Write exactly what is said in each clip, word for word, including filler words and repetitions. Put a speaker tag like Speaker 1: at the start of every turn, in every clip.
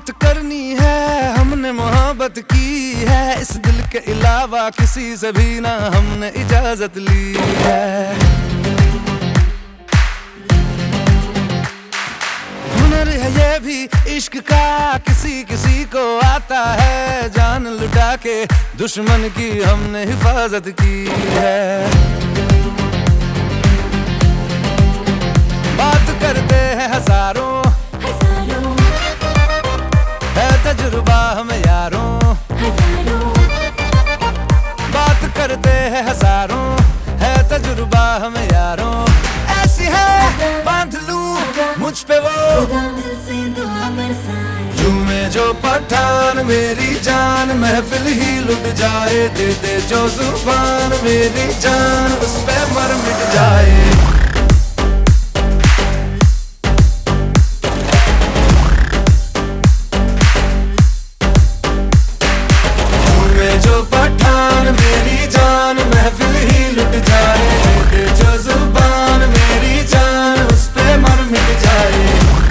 Speaker 1: बात करनी है हमने मोहब्बत की है, इस दिल के अलावा किसी से भी ना हमने इजाजत ली है। हुनर है ये भी इश्क का, किसी किसी को आता है, जान लुटा के दुश्मन की हमने हिफाजत की है। बात करते हैं हजारों, है तजुर्बा हम यारों, बात करते हैं हजारों, है तजुर्बा हम यारों। ऐसी है बांध लूं मुझ पे वो झूमे जो पठान मेरी जान, महफिल ही लुट जाए, दे दे जो जुबान मेरी जान, उस पे मर मिट जाए। जो पठान मेरी जान, महफिल ही लुट जाए, दे जो जुबान मेरी जान, उस पे मर मिट जाए।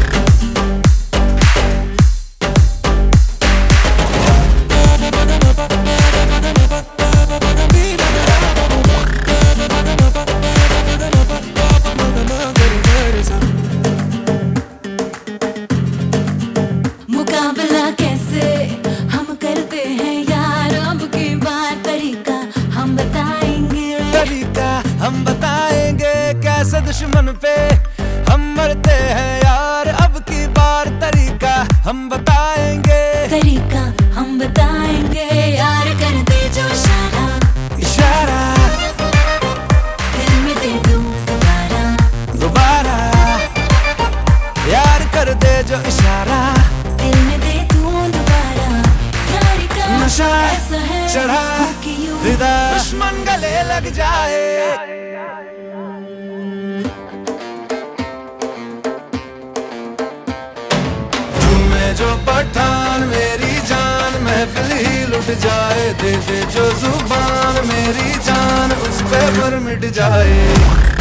Speaker 2: मुकाबला कैसे हम करते हैं यार, अब की बार तरीका हम बताएंगे,
Speaker 1: तरीका हम बताएंगे, कैसे दुश्मन पे हम मरते हैं यार, अब की बार तरीका हम बताएंगे,
Speaker 2: तरीका हम बताएंगे यार। कर दे जो इशारा,
Speaker 1: इशारा
Speaker 2: दिल में दे दूं दोबारा,
Speaker 1: दोबारा यार कर दे जो इशारा,
Speaker 2: दिल में दे दूं दोबारा। यार का
Speaker 1: नशा
Speaker 2: ऐसा है
Speaker 1: चढ़ा
Speaker 2: कि यूं
Speaker 1: फिदा, दुश्मन गले लग जाए। झूमे जो पठान मेरी जान, महफिल ही लुट जाए, दे दे जो जुबान मेरी जान, उस पे पर मिट जाए।